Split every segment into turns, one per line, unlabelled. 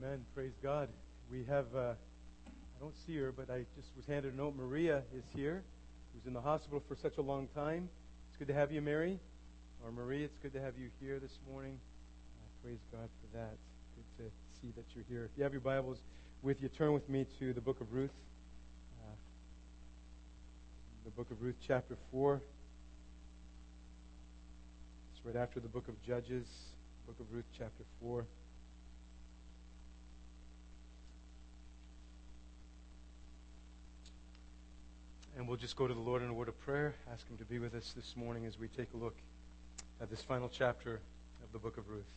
Amen. Praise God. We have, I don't see her, but I just was handed a note. Maria is here, who's in the hospital for such a long time. It's good to have you, Mary. Or Marie, it's good to have you here this morning. Praise God for that. Good to see that you're here. If you have your Bibles with you, turn with me to the book of Ruth. The book of Ruth, chapter 4. It's right after the book of Judges. Book of Ruth, chapter 4. And we'll just go to the Lord in a word of prayer, ask Him to be with us this morning as we take a look at this final chapter of the book of Ruth.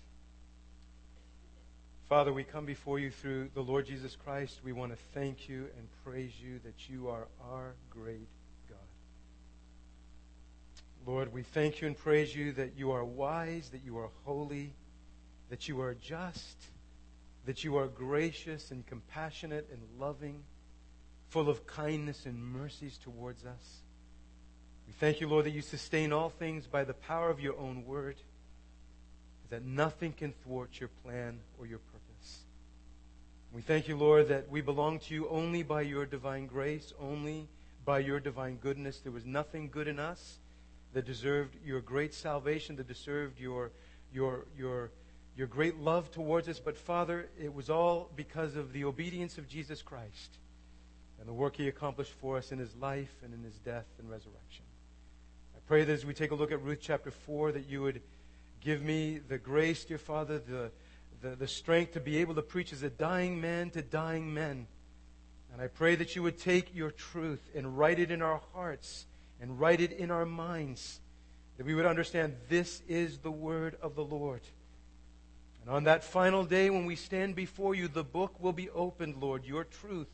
Father, we come before you through the Lord Jesus Christ. We want to thank you and praise you that you are our great God. Lord, we thank you and praise you that you are wise, that you are holy, that you are just, that you are gracious and compassionate and loving, full of kindness and mercies towards us. We thank you, Lord, that you sustain all things by the power of your own word, that nothing can thwart your plan or your purpose. We thank you, Lord, that we belong to you only by your divine grace, only by your divine goodness. There was nothing good in us that deserved your great salvation, that deserved your great love towards us. But Father, it was all because of the obedience of Jesus Christ and the work He accomplished for us in His life and in His death and resurrection. I pray that as we take a look at Ruth chapter 4, that you would give me the grace, dear Father, the strength to be able to preach as a dying man to dying men. And I pray that you would take your truth and write it in our hearts and write it in our minds, that we would understand this is the word of the Lord. And on that final day when we stand before you, the book will be opened, Lord, your truth.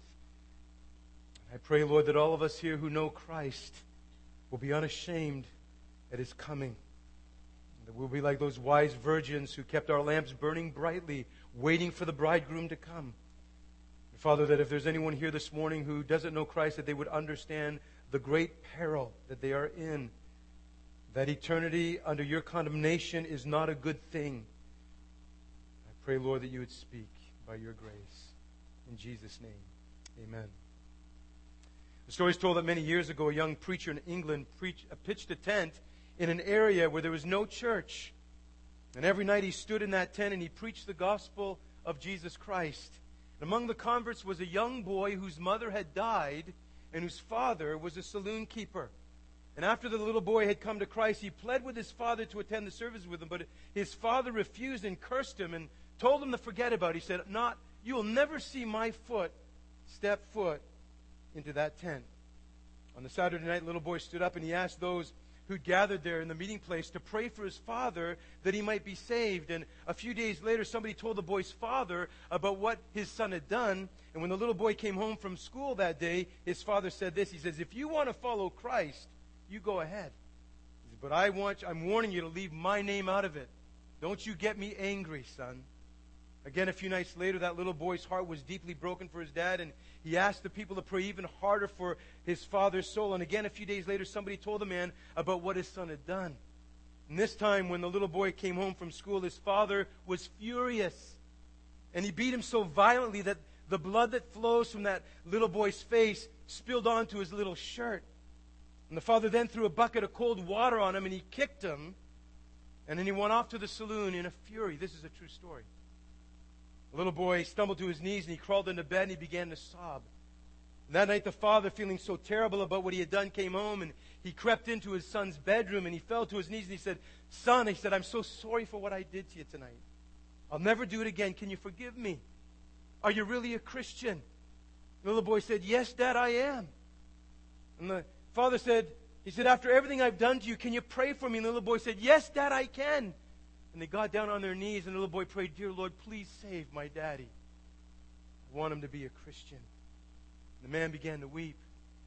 I pray, Lord, that all of us here who know Christ will be unashamed at His coming. That we'll be like those wise virgins who kept our lamps burning brightly, waiting for the bridegroom to come. And Father, that if there's anyone here this morning who doesn't know Christ, that they would understand the great peril that they are in. That eternity under your condemnation is not a good thing. I pray, Lord, that you would speak by your grace. In Jesus' name, amen. The story is told that many years ago, a young preacher in England pitched a tent in an area where there was no church. And every night he stood in that tent and he preached the gospel of Jesus Christ. And among the converts was a young boy whose mother had died and whose father was a saloon keeper. And after the little boy had come to Christ, he pled with his father to attend the service with him. But his father refused and cursed him and told him to forget about it. He said, you will never see my step foot into that tent. On the Saturday night, the little boy stood up and he asked those who'd gathered there in the meeting place to pray for his father that he might be saved. And a few days later, somebody told the boy's father about what his son had done. And when the little boy came home from school that day, his father said this. He says, if you want to follow Christ, you go ahead. He said, but I'm warning you to leave my name out of it. Don't you get me angry, son. Again, a few nights later, that little boy's heart was deeply broken for his dad, and he asked the people to pray even harder for his father's soul. And again, a few days later, somebody told the man about what his son had done. And this time, when the little boy came home from school, his father was furious. And he beat him so violently that the blood that flows from that little boy's face spilled onto his little shirt. And the father then threw a bucket of cold water on him, and he kicked him. And then he went off to the saloon in a fury. This is a true story. The little boy stumbled to his knees and he crawled into bed and he began to sob. And that night the father, feeling so terrible about what he had done, came home and he crept into his son's bedroom and he fell to his knees and he said, son, he said, I'm so sorry for what I did to you tonight. I'll never do it again. Can you forgive me? Are you really a Christian? The little boy said, yes, Dad, I am. And the father said, after everything I've done to you, can you pray for me? And the little boy said, yes, Dad, I can. And they got down on their knees, and the little boy prayed, dear Lord, please save my daddy. I want him to be a Christian. And the man began to weep.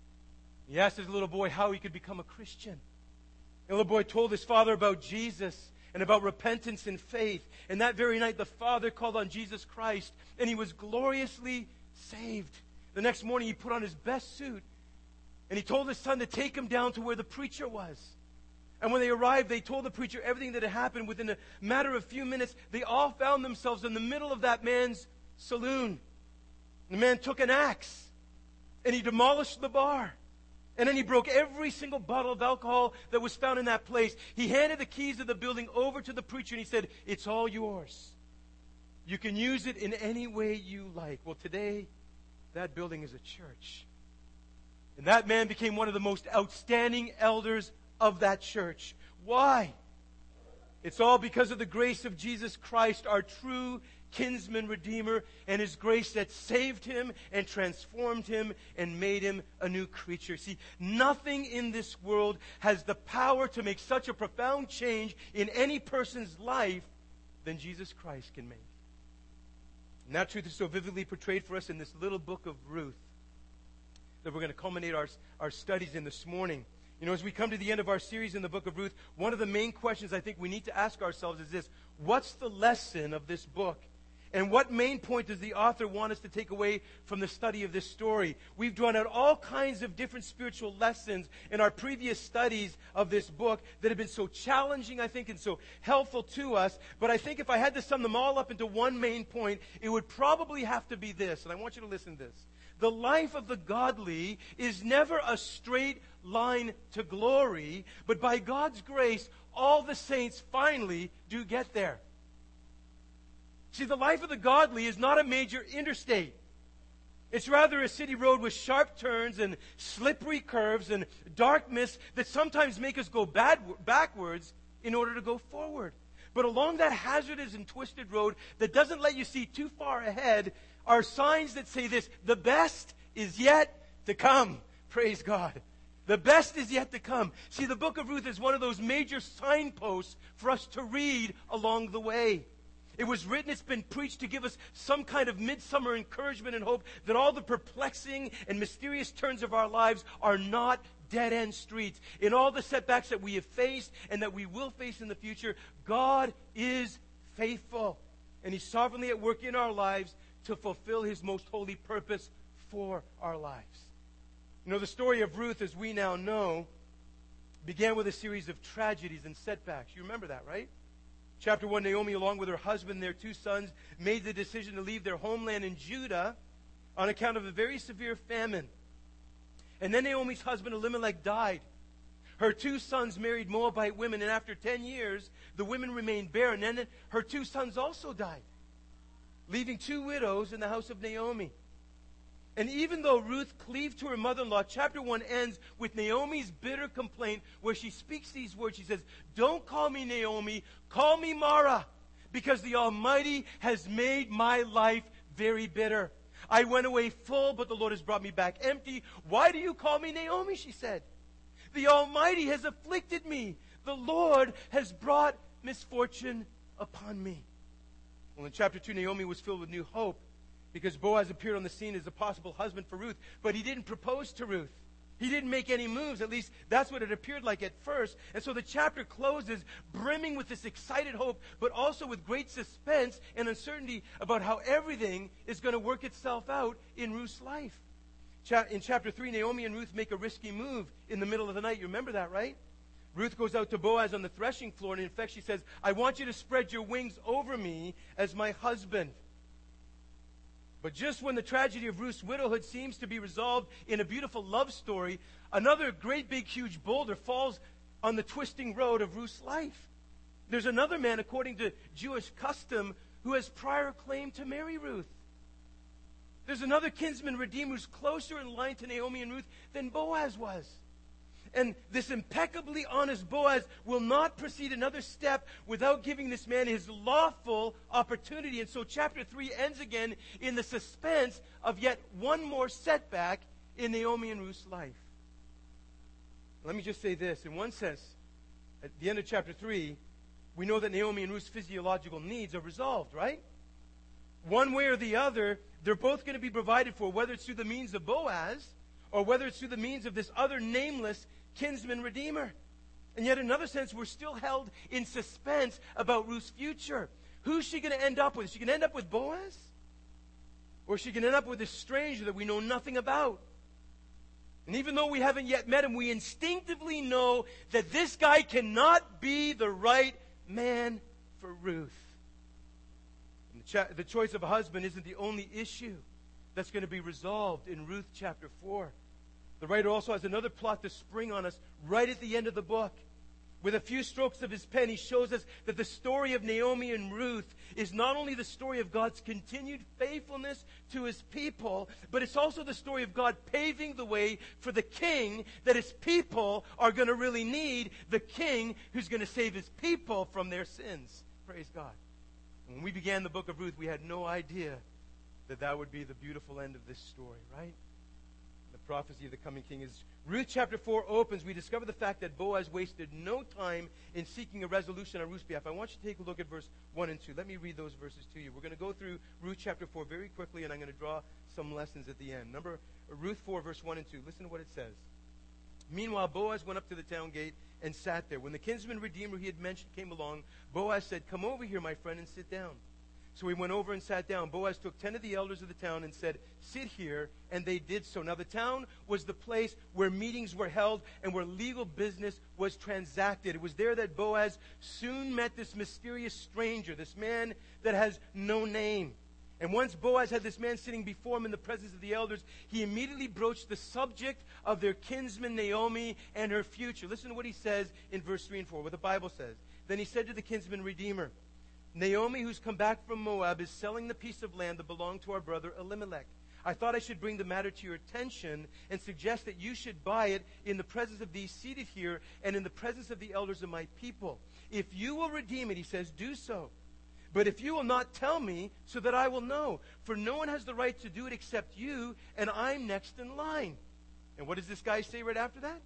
He asked his little boy how he could become a Christian. The little boy told his father about Jesus and about repentance and faith. And that very night, the father called on Jesus Christ, and he was gloriously saved. The next morning, he put on his best suit, and he told his son to take him down to where the preacher was. And when they arrived, they told the preacher everything that had happened. Within a matter of a few minutes, they all found themselves in the middle of that man's saloon. The man took an axe and he demolished the bar. And then he broke every single bottle of alcohol that was found in that place. He handed the keys of the building over to the preacher and he said, "It's all yours. You can use it in any way you like." Well, today, that building is a church. And that man became one of the most outstanding elders of that church. Why? It's all because of the grace of Jesus Christ, our true kinsman redeemer, and His grace that saved him and transformed him and made him a new creature. See, nothing in this world has the power to make such a profound change in any person's life than Jesus Christ can make. And that truth is so vividly portrayed for us in this little book of Ruth that we're going to culminate our studies in this morning. You know, as we come to the end of our series in the book of Ruth, one of the main questions I think we need to ask ourselves is this: what's the lesson of this book? And what main point does the author want us to take away from the study of this story? We've drawn out all kinds of different spiritual lessons in our previous studies of this book that have been so challenging, I think, and so helpful to us. But I think if I had to sum them all up into one main point, it would probably have to be this, and I want you to listen to this. The life of the godly is never a straight line to glory, but by God's grace, all the saints finally do get there. See, the life of the godly is not a major interstate. It's rather a city road with sharp turns and slippery curves and dark mists that sometimes make us go backwards in order to go forward. But along that hazardous and twisted road that doesn't let you see too far ahead are signs that say this: the best is yet to come. Praise God. The best is yet to come. See, the book of Ruth is one of those major signposts for us to read along the way. It was written, it's been preached to give us some kind of midsummer encouragement and hope that all the perplexing and mysterious turns of our lives are not dead-end streets. In all the setbacks that we have faced and that we will face in the future, God is faithful. And He's sovereignly at work in our lives to fulfill His most holy purpose for our lives. You know, the story of Ruth, as we now know, began with a series of tragedies and setbacks. You remember that, right? Chapter 1, Naomi, along with her husband and their 2 sons, made the decision to leave their homeland in Judah on account of a very severe famine. And then Naomi's husband, Elimelech, died. Her 2 sons married Moabite women, and after 10 years, the women remained barren. And then her 2 sons also died, leaving 2 widows in the house of Naomi. And even though Ruth cleaved to her mother-in-law, chapter 1 ends with Naomi's bitter complaint where she speaks these words. She says, "Don't call me Naomi, call me Mara, because the Almighty has made my life very bitter. I went away full, but the Lord has brought me back empty. Why do you call me Naomi?" she said. "The Almighty has afflicted me. The Lord has brought misfortune upon me." Well, in chapter 2, Naomi was filled with new hope, because Boaz appeared on the scene as a possible husband for Ruth. But he didn't propose to Ruth. He didn't make any moves. At least that's what it appeared like at first. And so the chapter closes brimming with this excited hope, but also with great suspense and uncertainty about how everything is going to work itself out in Ruth's life. In chapter 3, Naomi and Ruth make a risky move in the middle of the night. You remember that, right? Ruth goes out to Boaz on the threshing floor, and in fact she says, "I want you to spread your wings over me as my husband." But just when the tragedy of Ruth's widowhood seems to be resolved in a beautiful love story, another great big huge boulder falls on the twisting road of Ruth's life. There's another man, according to Jewish custom, who has prior claim to marry Ruth. There's another kinsman redeemer who's closer in line to Naomi and Ruth than Boaz was. And this impeccably honest Boaz will not proceed another step without giving this man his lawful opportunity. And so chapter 3 ends again in the suspense of yet one more setback in Naomi and Ruth's life. Let me just say this. In one sense, at the end of chapter 3, we know that Naomi and Ruth's physiological needs are resolved, right? One way or the other, they're both going to be provided for, whether it's through the means of Boaz or whether it's through the means of this other nameless kinsman redeemer. And yet in another sense, we're still held in suspense about Ruth's future. Who's she going to end up with? Is she going to end up with Boaz? Or is she going to end up with this stranger that we know nothing about? And even though we haven't yet met him, we instinctively know that this guy cannot be the right man for Ruth. And The choice of a husband isn't the only issue that's going to be resolved in Ruth chapter 4. The writer also has another plot to spring on us right at the end of the book. With a few strokes of his pen, he shows us that the story of Naomi and Ruth is not only the story of God's continued faithfulness to his people, but it's also the story of God paving the way for the king that his people are going to really need, the king who's going to save his people from their sins. Praise God. And when we began the book of Ruth, we had no idea that that would be the beautiful end of this story, right? The prophecy of the coming king is Ruth chapter 4 opens. We discover the fact that Boaz wasted no time in seeking a resolution on Ruth's behalf. I want you to take a look at verse 1 and 2. Let me read those verses to you. We're going to go through Ruth chapter 4 very quickly, and I'm going to draw some lessons at the end. Ruth 4, verse 1 and 2. Listen to what it says. Meanwhile, Boaz went up to the town gate and sat there. When the kinsman redeemer he had mentioned came along, Boaz said, "Come over here, my friend, and sit down." So he went over and sat down. Boaz took 10 of the elders of the town and said, "Sit here," and they did so. Now the town was the place where meetings were held and where legal business was transacted. It was there that Boaz soon met this mysterious stranger, this man that has no name. And once Boaz had this man sitting before him in the presence of the elders, he immediately broached the subject of their kinsman Naomi and her future. Listen to what he says in verse 3 and 4, what the Bible says. Then he said to the kinsman redeemer, "Naomi, who's come back from Moab, is selling the piece of land that belonged to our brother Elimelech. I thought I should bring the matter to your attention and suggest that you should buy it in the presence of these seated here and in the presence of the elders of my people. If you will redeem it," he says, "do so. But if you will not, tell me so that I will know. For no one has the right to do it except you, and I'm next in line." And what does this guy say right after that?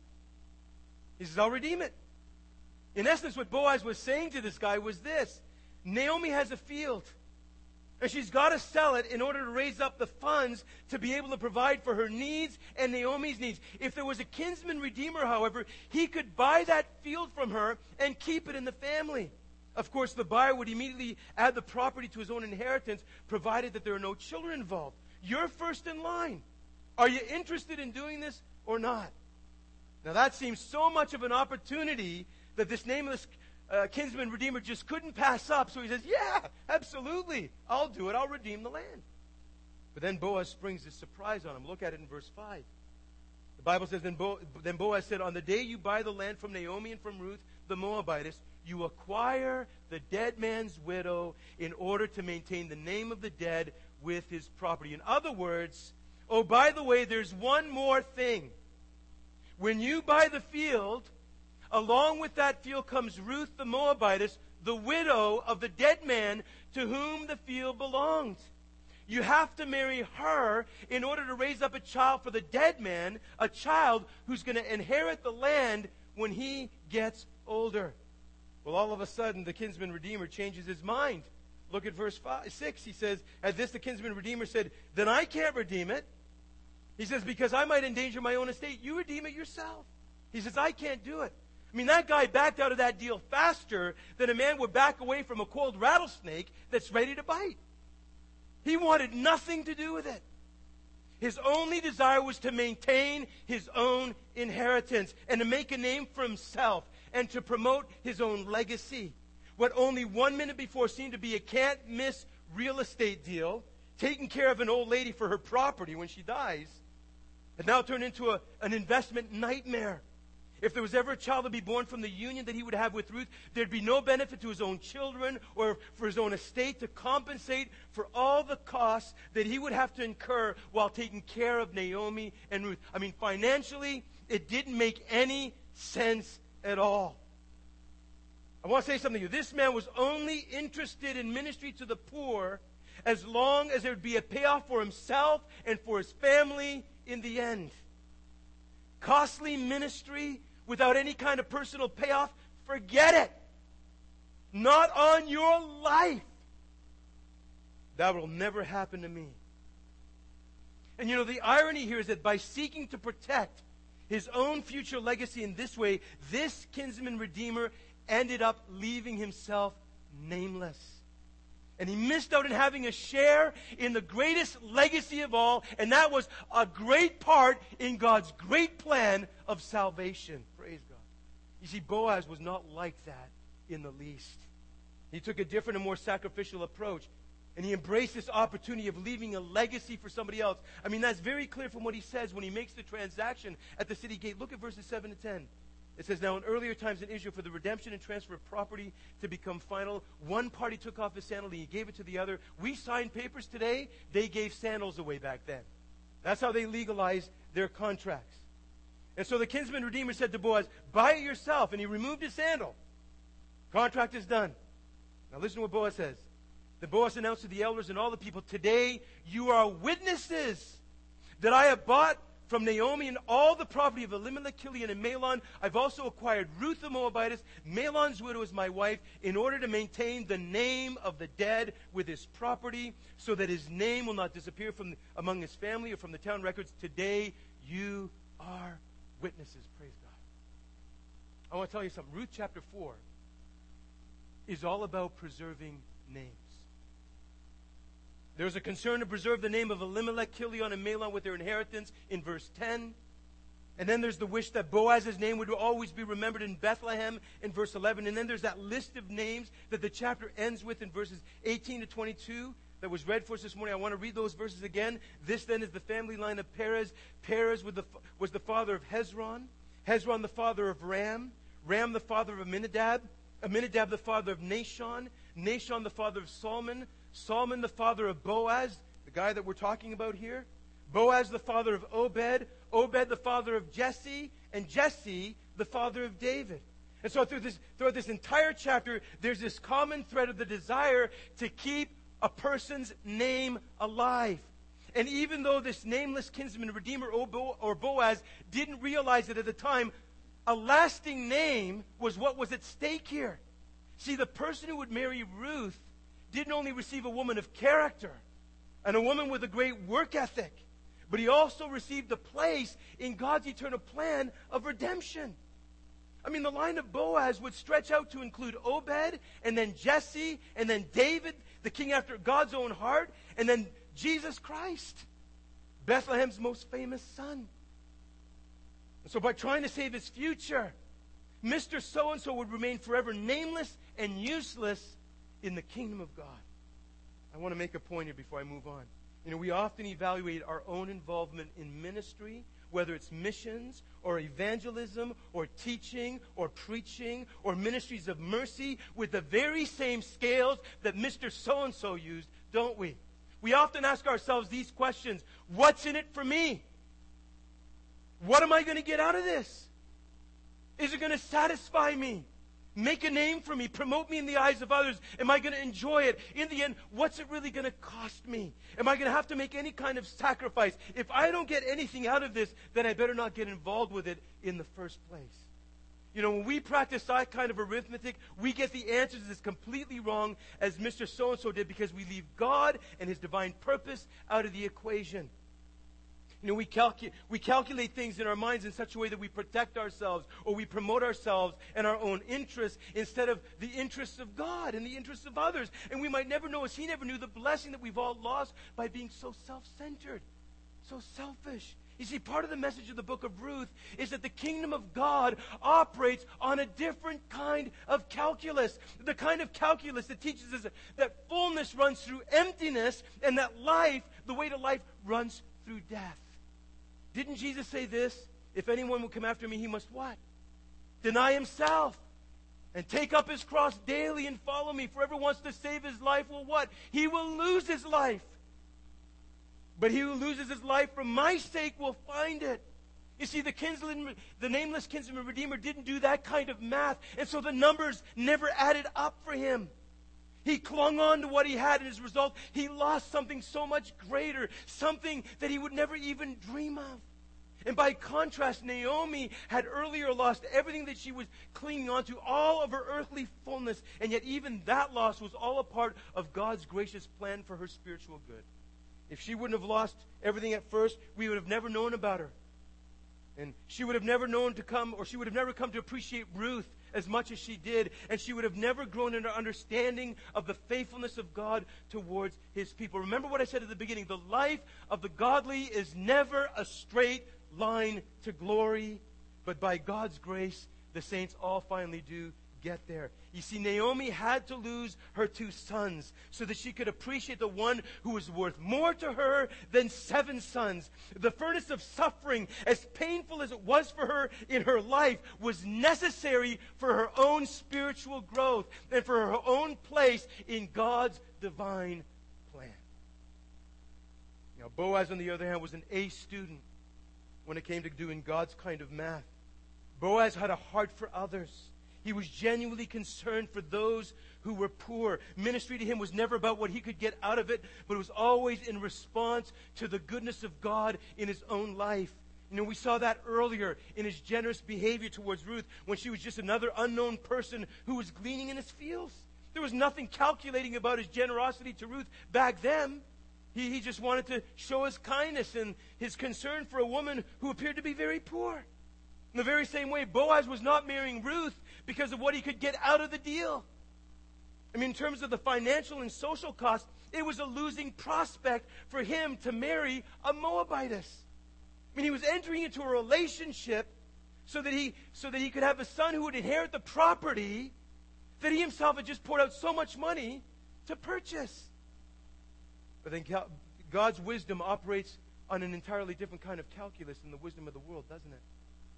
He says, "I'll redeem it." In essence, what Boaz was saying to this guy was this: Naomi has a field, and she's got to sell it in order to raise up the funds to be able to provide for her needs and Naomi's needs. If there was a kinsman redeemer, however, he could buy that field from her and keep it in the family. Of course, the buyer would immediately add the property to his own inheritance, provided that there are no children involved. You're first in line. Are you interested in doing this or not? Now that seems so much of an opportunity that this nameless kinsman redeemer just couldn't pass up. So he says, "Yeah, absolutely. I'll do it. I'll redeem the land." But then Boaz springs this surprise on him. Look at it in verse 5. The Bible says, Then Boaz said, "On the day you buy the land from Naomi and from Ruth the Moabitess, you acquire the dead man's widow in order to maintain the name of the dead with his property." In other words, oh, by the way, there's one more thing. When you buy the field, along with that field comes Ruth the Moabitess, the widow of the dead man to whom the field belonged. You have to marry her in order to raise up a child for the dead man, a child who's going to inherit the land when he gets older. Well, all of a sudden, the kinsman redeemer changes his mind. Look at verse 6. He says, "At this the kinsman redeemer said, 'Then I can't redeem it.' He says, 'Because I might endanger my own estate. You redeem it yourself.' He says, 'I can't do it.'" I mean, that guy backed out of that deal faster than a man would back away from a cold rattlesnake that's ready to bite. He wanted nothing to do with it. His only desire was to maintain his own inheritance and to make a name for himself and to promote his own legacy. What only 1 minute before seemed to be a can't-miss real estate deal, taking care of an old lady for her property when she dies, had now turned into an investment nightmare. If there was ever a child to be born from the union that he would have with Ruth, there'd be no benefit to his own children or for his own estate to compensate for all the costs that he would have to incur while taking care of Naomi and Ruth. I mean, financially, it didn't make any sense at all. I want to say something to you. This man was only interested in ministry to the poor as long as there would be a payoff for himself and for his family in the end. Costly ministry without any kind of personal payoff, forget it. Not on your life. That will never happen to me. And you know, the irony here is that by seeking to protect his own future legacy in this way, this kinsman redeemer ended up leaving himself nameless. And he missed out on having a share in the greatest legacy of all, and that was a great part in God's great plan of salvation. Praise God. You see, Boaz was not like that in the least. He took a different and more sacrificial approach. And he embraced this opportunity of leaving a legacy for somebody else. I mean, that's very clear from what he says when he makes the transaction at the city gate. Look at verses 7 to 10. It says, "Now in earlier times in Israel, for the redemption and transfer of property to become final, one party took off his sandal and he gave it to the other. We sign papers today. They gave sandals away back then." That's how they legalized their contracts. And so the kinsman redeemer said to Boaz, "Buy it yourself." And he removed his sandal. Contract is done. Now listen to what Boaz says. Then Boaz announced to the elders and all the people, "Today you are witnesses that I have bought from Naomi and all the property of Elimelech, Kilion, and Mahlon. I've also acquired Ruth the Moabitess, Mahlon's widow, as my wife, in order to maintain the name of the dead with his property, so that his name will not disappear from among his family or from the town records. Today you are witnesses." Praise God. I want to tell you something. Ruth chapter 4 is all about preserving names. There's a concern to preserve the name of Elimelech, Kilion, and Mahlon with their inheritance in verse 10. And then there's the wish that Boaz's name would always be remembered in Bethlehem in verse 11. And then there's that list of names that the chapter ends with in verses 18 to 22 that was read for us this morning. I want to read those verses again. This then is the family line of Perez. Perez was the father of Hezron. Hezron the father of Ram. Ram the father of Amminadab. Amminadab the father of Nahshon. Nahshon the father of Salmon. Salmon the father of Boaz, the guy that we're talking about here. Boaz the father of Obed. Obed the father of Jesse. And Jesse the father of David. And so throughout this entire chapter, there's this common thread of the desire to keep a person's name alive. And even though this nameless kinsman redeemer or Boaz didn't realize it at the time, a lasting name was what was at stake here. See, the person who would marry Ruth didn't only receive a woman of character and a woman with a great work ethic, but he also received a place in God's eternal plan of redemption. I mean, the line of Boaz would stretch out to include Obed, and then Jesse, and then David, the king after God's own heart, and then Jesus Christ, Bethlehem's most famous son. And so by trying to save his future, Mr. So-and-so would remain forever nameless and useless in the kingdom of God. I want to make a point here before I move on. You know, we often evaluate our own involvement in ministry, whether it's missions or evangelism or teaching or preaching or ministries of mercy, with the very same scales that Mr. So-and-so used, don't we? We often ask ourselves these questions. What's in it for me? What am I going to get out of this? Is it going to satisfy me? Make a name for me? Promote me in the eyes of others? Am I going to enjoy it? In the end, what's it really going to cost me? Am I going to have to make any kind of sacrifice? If I don't get anything out of this, then I better not get involved with it in the first place. You know, when we practice that kind of arithmetic, we get the answers as completely wrong as Mr. So-and-so did, because we leave God and His divine purpose out of the equation. You know, we calculate things in our minds in such a way that we protect ourselves or we promote ourselves and our own interests instead of the interests of God and the interests of others. And we might never know, as he never knew, the blessing that we've all lost by being so self-centered, so selfish. You see, part of the message of the book of Ruth is that the kingdom of God operates on a different kind of calculus. The kind of calculus that teaches us that fullness runs through emptiness and that life, the way to life, runs through death. Didn't Jesus say this? If anyone will come after me, he must what? Deny himself and take up his cross daily and follow me. For whoever wants to save his life will what? He will lose his life. But he who loses his life for my sake will find it. You see, the nameless kinsman redeemer didn't do that kind of math, and so the numbers never added up for him. He clung on to what he had, and as a result, he lost something so much greater, something that he would never even dream of. And by contrast, Naomi had earlier lost everything that she was clinging on to, all of her earthly fullness, and yet even that loss was all a part of God's gracious plan for her spiritual good. If she wouldn't have lost everything at first, we would have never known about her. And she would have never known to come, or she would have never come to appreciate Ruth as much as she did, and she would have never grown in her understanding of the faithfulness of God towards His people. Remember what I said at the beginning. The life of the godly is never a straight line to glory, but by God's grace, the saints all finally do get there. You see, Naomi had to lose her 2 sons so that she could appreciate the one who was worth more to her than 7 sons. The furnace of suffering, as painful as it was for her in her life, was necessary for her own spiritual growth and for her own place in God's divine plan. Now, Boaz, on the other hand, was an A student when it came to doing God's kind of math. Boaz had a heart for others. He was genuinely concerned for those who were poor. Ministry to him was never about what he could get out of it, but it was always in response to the goodness of God in his own life. You know, we saw that earlier in his generous behavior towards Ruth when she was just another unknown person who was gleaning in his fields. There was nothing calculating about his generosity to Ruth back then. He just wanted to show his kindness and his concern for a woman who appeared to be very poor. In the very same way, Boaz was not marrying Ruth because of what he could get out of the deal. I mean, in terms of the financial and social cost, it was a losing prospect for him to marry a Moabitess. I mean, he was entering into a relationship so that he could have a son who would inherit the property that he himself had just poured out so much money to purchase. But then God's wisdom operates on an entirely different kind of calculus than the wisdom of the world, doesn't it?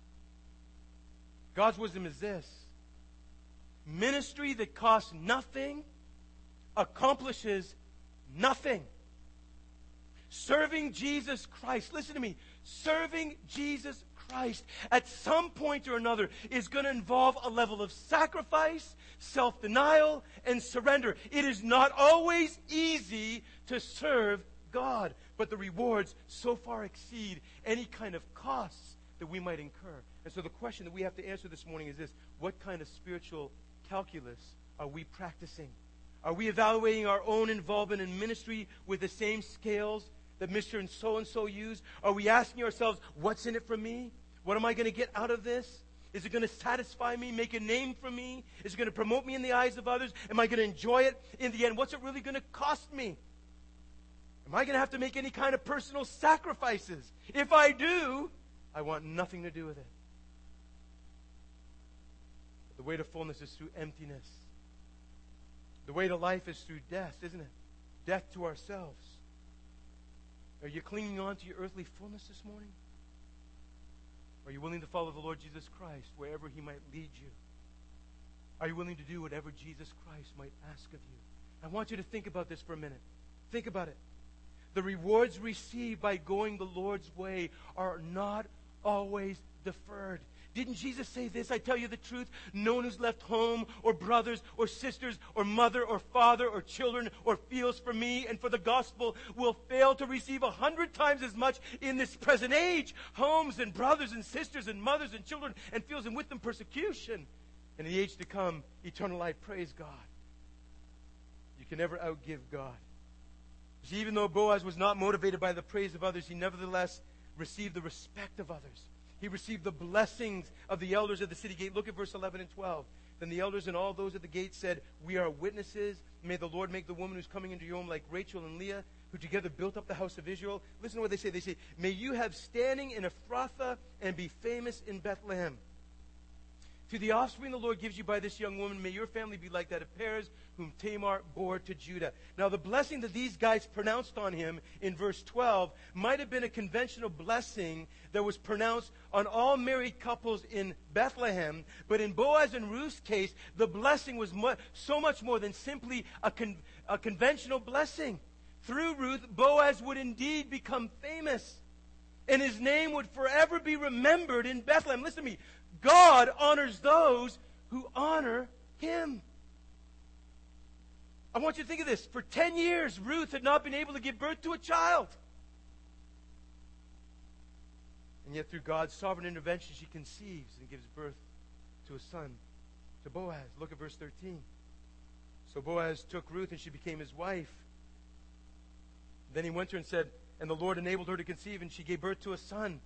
God's wisdom is this: ministry that costs nothing accomplishes nothing. Serving Jesus Christ, listen to me, serving Jesus Christ at some point or another is going to involve a level of sacrifice, self-denial, and surrender. It is not always easy to serve God, but the rewards so far exceed any kind of costs that we might incur. And so the question that we have to answer this morning is this: what kind of spiritual calculus are we practicing? Are we evaluating our own involvement in ministry with the same scales that Mr. and so use? Are we asking ourselves, what's in it for me? What am I going to get out of this? Is it going to satisfy me, make a name for me? Is it going to promote me in the eyes of others? Am I going to enjoy it in the end? What's it really going to cost me? Am I going to have to make any kind of personal sacrifices? If I do, I want nothing to do with it. The way to fullness is through emptiness. The way to life is through death, isn't it? Death to ourselves. Are you clinging on to your earthly fullness this morning? Are you willing to follow the Lord Jesus Christ wherever He might lead you? Are you willing to do whatever Jesus Christ might ask of you? I want you to think about this for a minute. Think about it. The rewards received by going the Lord's way are not always deferred. Didn't Jesus say this? I tell you the truth, no one who's left home or brothers or sisters or mother or father or children or fields for me and for the gospel will fail to receive 100 times as much in this present age. Homes and brothers and sisters and mothers and children and fields, and with them persecution. And in the age to come, eternal life. Praise God. You can never outgive God. See, even though Boaz was not motivated by the praise of others, he nevertheless received the respect of others. He received the blessings of the elders at the city gate. Look at verse 11 and 12. Then the elders and all those at the gate said, "We are witnesses. May the Lord make the woman who's coming into your home like Rachel and Leah, who together built up the house of Israel." Listen to what they say. They say, "May you have standing in Ephrathah and be famous in Bethlehem. To the offspring the Lord gives you by this young woman, may your family be like that of Perez, whom Tamar bore to Judah." Now, the blessing that these guys pronounced on him in verse 12 might have been a conventional blessing that was pronounced on all married couples in Bethlehem. But in Boaz and Ruth's case, the blessing was so much more than simply a conventional blessing. Through Ruth, Boaz would indeed become famous, and his name would forever be remembered in Bethlehem. Listen to me. God honors those who honor Him. I want you to think of this. For 10 years, Ruth had not been able to give birth to a child. And yet, through God's sovereign intervention, she conceives and gives birth to a son, to Boaz. Look at verse 13. So Boaz took Ruth, and she became his wife. Then he went to her and said, and the Lord enabled her to conceive, and she gave birth to a son.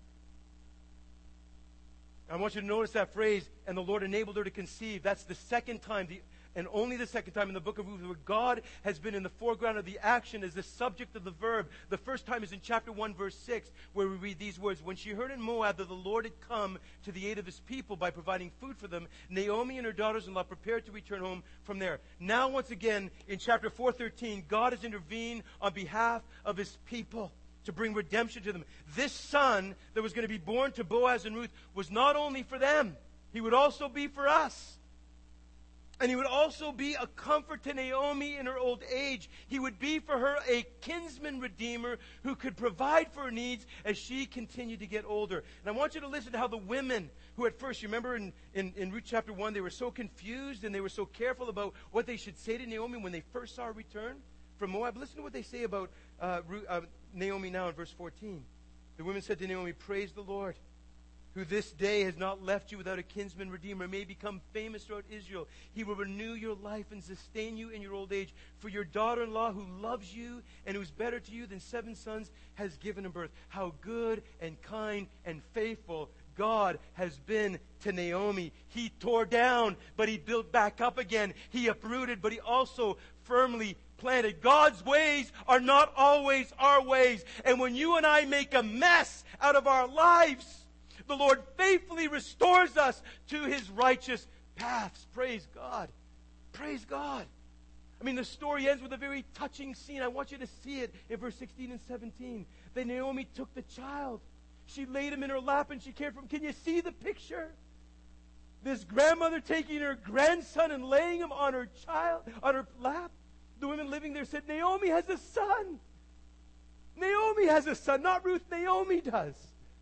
I want you to notice that phrase, and the Lord enabled her to conceive. That's the second time and only the second time in the book of Ruth where God has been in the foreground of the action as the subject of the verb. The first time is in chapter 1, verse 6, where we read these words. When she heard in Moab that the Lord had come to the aid of his people by providing food for them, Naomi and her daughters-in-law prepared to return home from there. Now, once again, in chapter 4:13, God has intervened on behalf of his people to bring redemption to them. This son that was going to be born to Boaz and Ruth was not only for them, he would also be for us. And he would also be a comfort to Naomi in her old age. He would be for her a kinsman redeemer who could provide for her needs as she continued to get older. And I want you to listen to how the women who at first, you remember in Ruth chapter 1, they were so confused and they were so careful about what they should say to Naomi when they first saw her return from Moab. Listen to what they say about Naomi now in verse 14. The women said to Naomi, "Praise the Lord, who this day has not left you without a kinsman redeemer, may become famous throughout Israel. He will renew your life and sustain you in your old age. For your daughter-in-law who loves you and who's better to you than 7 sons has given him birth." How good and kind and faithful God has been to Naomi. He tore down, but he built back up again. He uprooted, but he also firmly planted. God's ways are not always our ways. And when you and I make a mess out of our lives, the Lord faithfully restores us to his righteous paths. Praise God. Praise God. I mean, the story ends with a very touching scene. I want you to see it in verse 16 and 17. Then Naomi took the child. She laid him in her lap and she cared for him. Can you see the picture? This grandmother taking her grandson and laying him on her child, on her lap. The women living there said, "Naomi has a son." Naomi has a son, not Ruth. Naomi does.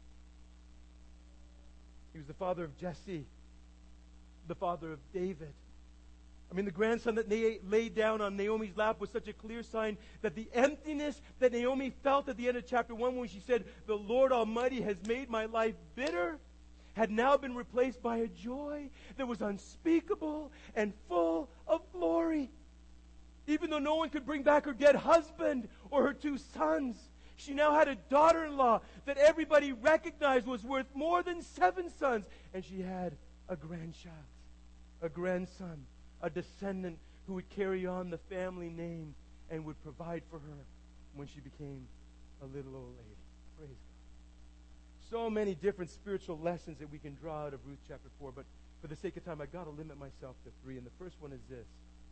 He was the father of Jesse, the father of David. I mean, the grandson that laid down on Naomi's lap was such a clear sign that the emptiness that Naomi felt at the end of chapter 1 when she said, "The Lord Almighty has made my life bitter," had now been replaced by a joy that was unspeakable and full of glory. Even though no one could bring back her dead husband or her 2 sons, she now had a daughter-in-law that everybody recognized was worth more than 7 sons. And she had a grandchild, a grandson, a descendant who would carry on the family name and would provide for her when she became a little old lady. Praise God. So many different spiritual lessons that we can draw out of Ruth chapter 4. But for the sake of time, I've got to limit myself to 3. And the first one is this.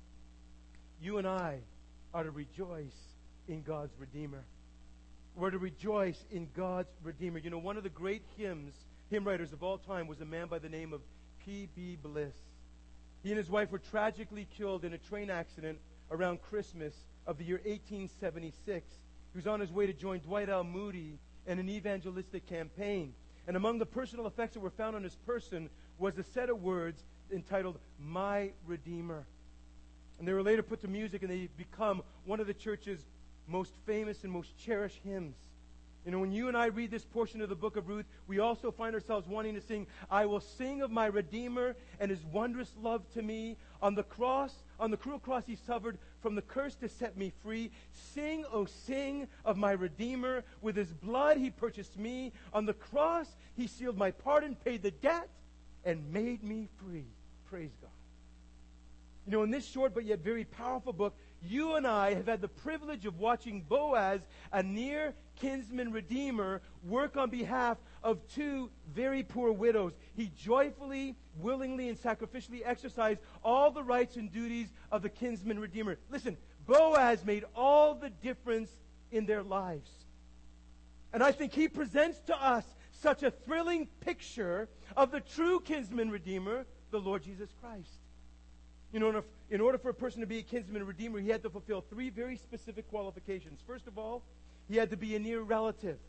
You and I are to rejoice in God's Redeemer. We're to rejoice in God's Redeemer. You know, one of the great hymn writers of all time was a man by the name of P.B. Bliss. He and his wife were tragically killed in a train accident around Christmas of the year 1876. He was on his way to join Dwight L. Moody in an evangelistic campaign. And among the personal effects that were found on his person was a set of words entitled, "My Redeemer." And they were later put to music, and they become one of the church's most famous and most cherished hymns. You know, when you and I read this portion of the book of Ruth, we also find ourselves wanting to sing, "I will sing of my Redeemer and his wondrous love to me. On the cruel cross he suffered from the curse to set me free. Sing, oh sing of my Redeemer. With his blood he purchased me. On the cross he sealed my pardon, paid the debt, and made me free." Praise God. You know, in this short but yet very powerful book, you and I have had the privilege of watching Boaz, a near kinsman redeemer, work on behalf of 2 very poor widows. He joyfully, willingly, and sacrificially exercised all the rights and duties of the kinsman redeemer. Listen, Boaz made all the difference in their lives. And I think he presents to us such a thrilling picture of the true kinsman redeemer, the Lord Jesus Christ. You know, in order for a person to be a kinsman redeemer, he had to fulfill 3 very specific qualifications. First of all, he had to be a near relative.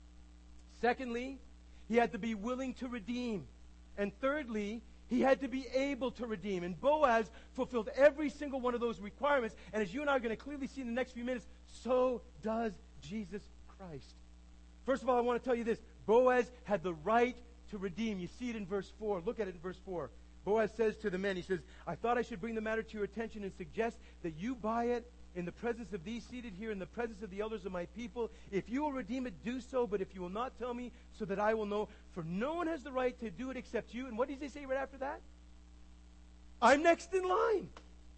Secondly, he had to be willing to redeem. And thirdly, he had to be able to redeem. And Boaz fulfilled every single one of those requirements. And as you and I are going to clearly see in the next few minutes, so does Jesus Christ. First of all, I want to tell you this. Boaz had the right to redeem. You see it in verse 4. Look at it in verse 4. Boaz says to the men, he says, "I thought I should bring the matter to your attention and suggest that you buy it in the presence of these seated here, in the presence of the elders of my people. If you will redeem it, do so, but if you will not, tell me, so that I will know. For no one has the right to do it except you." And what does he say right after that? "I'm next in line.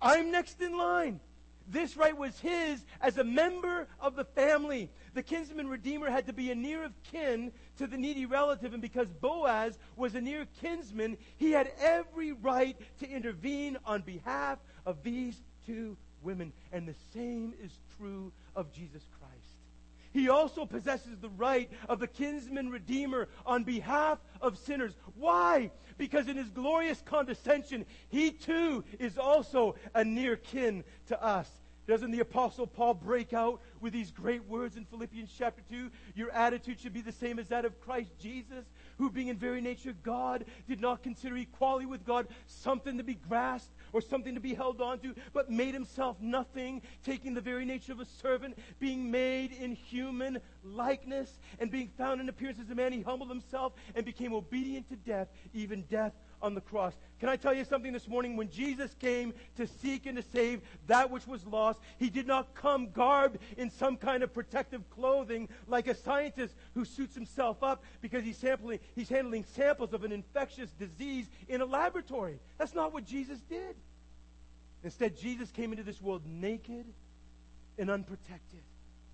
I'm next in line. This right was his as a member of the family. The kinsman redeemer had to be a near of kin to the needy relative, and because Boaz was a near kinsman, he had every right to intervene on behalf of these two women. And the same is true of Jesus Christ. He also possesses the right of the kinsman redeemer on behalf of sinners. Why? Because in his glorious condescension, he too is also a near kin to us. Doesn't the Apostle Paul break out with these great words in Philippians chapter 2? Your attitude should be the same as that of Christ Jesus, who being in very nature God, did not consider equality with God something to be grasped or something to be held on to, but made himself nothing, taking the very nature of a servant, being made in human likeness, and being found in appearance as a man, he humbled himself and became obedient to death, even death on the cross. Can I tell you something this morning? When Jesus came to seek and to save that which was lost, he did not come garbed in some kind of protective clothing like a scientist who suits himself up because he's handling samples of an infectious disease in a laboratory. That's not what Jesus did. Instead, Jesus came into this world naked and unprotected,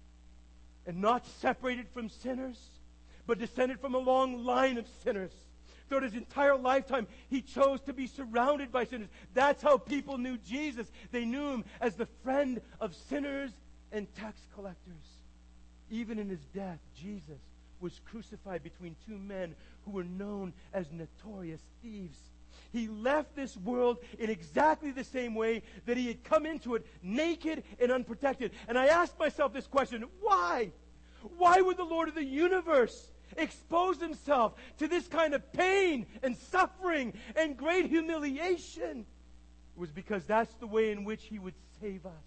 and not separated from sinners, but descended from a long line of sinners. Throughout his entire lifetime, he chose to be surrounded by sinners. That's how people knew Jesus. They knew him as the friend of sinners and tax collectors. Even in his death, Jesus was crucified between two men who were known as notorious thieves. He left this world in exactly the same way that he had come into it, naked and unprotected. And I asked myself this question: why? Why would the Lord of the universe expose himself to this kind of pain and suffering and great humiliation? It was because that's the way in which he would save us.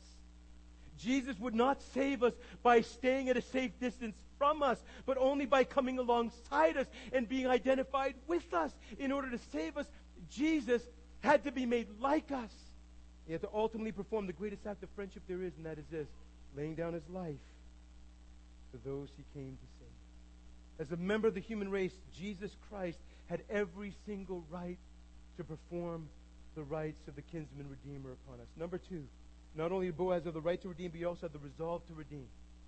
Jesus would not save us by staying at a safe distance from us, but only by coming alongside us and being identified with us. In order to save us, Jesus had to be made like us. He had to ultimately perform the greatest act of friendship there is, and that is this: laying down his life for those he came to save. As a member of the human race, Jesus Christ had every single right to perform the rights of the kinsman redeemer upon us. Number two, not only did Boaz have the right to redeem, but he also had the resolve to redeem.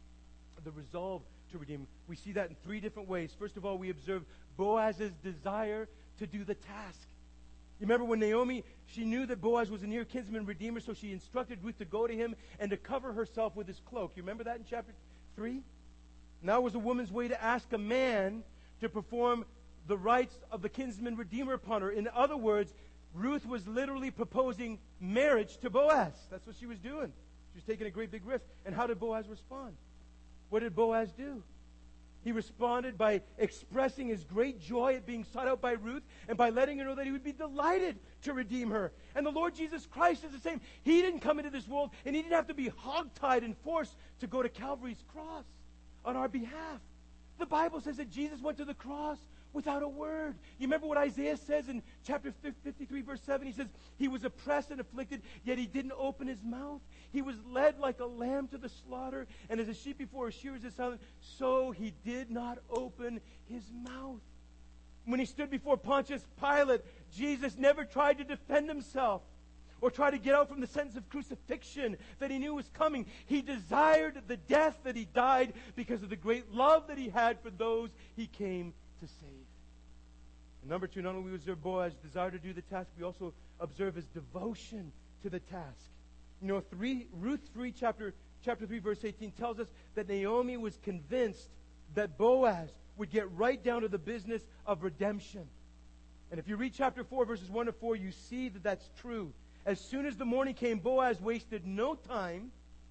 The resolve to redeem. We see that in three different ways. First of all, we observe Boaz's desire to do the task. You remember when Naomi, she knew that Boaz was a near kinsman redeemer, so she instructed Ruth to go to him and to cover herself with his cloak. You remember that in chapter 3? Now it was a woman's way to ask a man to perform the rights of the kinsman redeemer upon her. In other words, Ruth was literally proposing marriage to Boaz. That's what she was doing. She was taking a great big risk. And how did Boaz respond? What did Boaz do? He responded by expressing his great joy at being sought out by Ruth and by letting her know that he would be delighted to redeem her. And the Lord Jesus Christ is the same. He didn't come into this world and he didn't have to be hogtied and forced to go to Calvary's cross on our behalf. The Bible says that Jesus went to the cross without a word. You remember what Isaiah says in chapter 53, verse 7? He says, he was oppressed and afflicted, yet he didn't open his mouth. He was led like a lamb to the slaughter, and as a sheep before her shearers is silent, so he did not open his mouth. When he stood before Pontius Pilate, Jesus never tried to defend himself or try to get out from the sentence of crucifixion that he knew was coming. He desired the death that he died because of the great love that he had for those he came to save. And number two, not only we observe Boaz's desire to do the task, we also observe his devotion to the task. You know, Ruth 3, chapter 3, verse 18 tells us that Naomi was convinced that Boaz would get right down to the business of redemption. And if you read chapter 4, verses 1 to 4, you see that that's true. As soon as the morning came, Boaz wasted no time,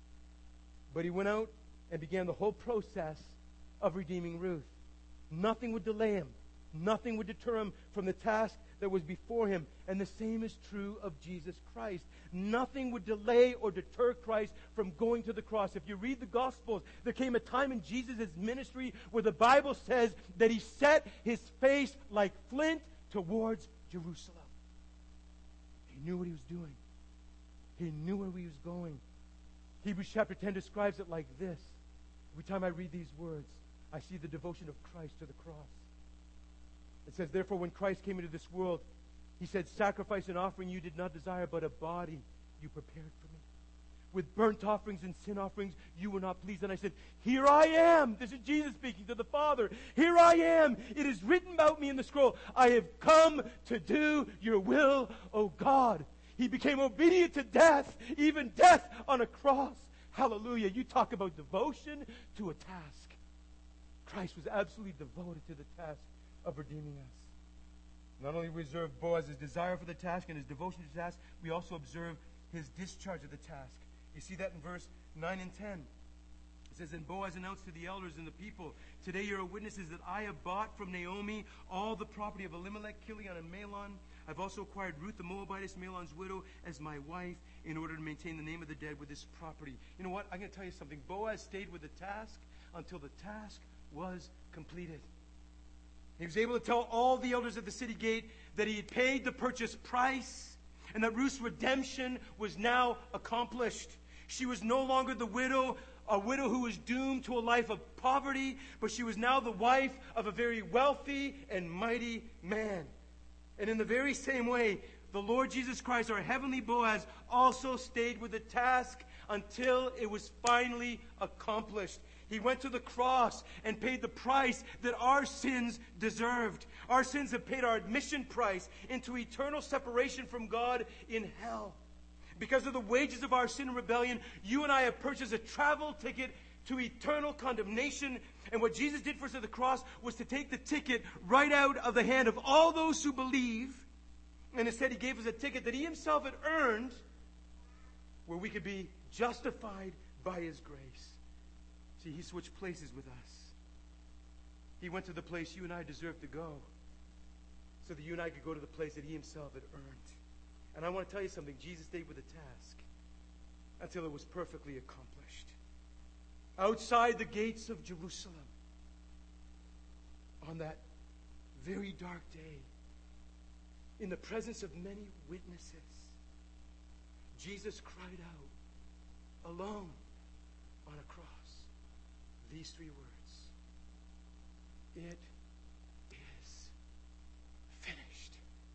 but he went out and began the whole process of redeeming Ruth. Nothing would delay him. Nothing would deter him from the task that was before him. And the same is true of Jesus Christ. Nothing would delay or deter Christ from going to the cross. If you read the Gospels, there came a time in Jesus' ministry where the Bible says that he set his face like flint towards Jerusalem. He knew what he was doing. He knew where he was going. Hebrews chapter 10 describes it like this. Every time I read these words, I see the devotion of Christ to the cross. It says, therefore, when Christ came into this world, he said, sacrifice and offering you did not desire, but a body you prepared for me. With burnt offerings and sin offerings, you were not pleased. And I said, here I am. This is Jesus speaking to the Father. Here I am. It is written about me in the scroll. I have come to do your will, O God. He became obedient to death, even death on a cross. Hallelujah. You talk about devotion to a task. Christ was absolutely devoted to the task of redeeming us. Not only reserve Boaz's desire for the task and his devotion to the task, we also observe his discharge of the task. You see that in verse 9 and 10. It says, and Boaz announced to the elders and the people, today you are witnesses that I have bought from Naomi all the property of Elimelech, Chilion, and Mahlon. I've also acquired Ruth the Moabitess, Mahlon's widow, as my wife in order to maintain the name of the dead with this property. You know what? I'm going to tell you something. Boaz stayed with the task until the task was completed. He was able to tell all the elders at the city gate that he had paid the purchase price and that Ruth's redemption was now accomplished. She was no longer the widow, a widow who was doomed to a life of poverty, but she was now the wife of a very wealthy and mighty man. And in the very same way, the Lord Jesus Christ, our heavenly Boaz, also stayed with the task until it was finally accomplished. He went to the cross and paid the price that our sins deserved. Our sins have paid our admission price into eternal separation from God in hell. Because of the wages of our sin and rebellion, you and I have purchased a travel ticket to eternal condemnation. And what Jesus did for us at the cross was to take the ticket right out of the hand of all those who believe. And instead he gave us a ticket that he himself had earned, where we could be justified by his grace. See, he switched places with us. He went to the place you and I deserve to go, so that you and I could go to the place that he himself had earned. And I want to tell you something. Jesus stayed with the task until it was perfectly accomplished. Outside the gates of Jerusalem, on that very dark day, in the presence of many witnesses, Jesus cried out, alone on a cross, these three words: it is finished.